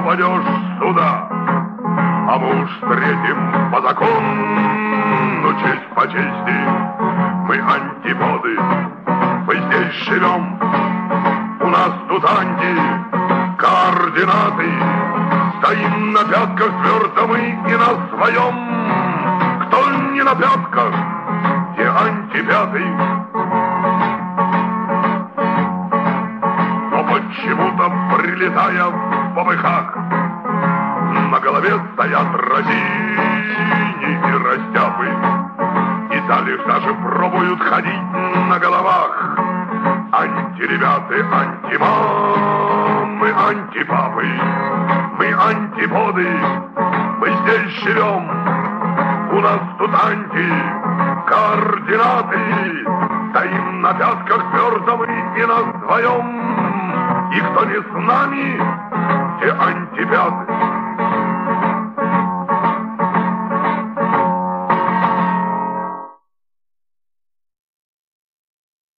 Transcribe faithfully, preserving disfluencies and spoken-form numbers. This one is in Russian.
попадешь сюда. А мы уж встретим по закону, честь по чести. Мы антиподы, мы здесь живем. У нас тут анти-координаты. Стоим на пятках твердо мы и на своем. Кто не на пятках, те антипятый. Но почему-то, прилетая в ПВХ, на голове стоят разини и растяпы. И далее даже пробуют ходить на головах. Антиребяты, антимамы, антипапы. Мы антиподы, мы здесь живем. У нас тут анти-координаты. Стоим на пятках твердо мы и на своем. И кто не с нами, те антипяты.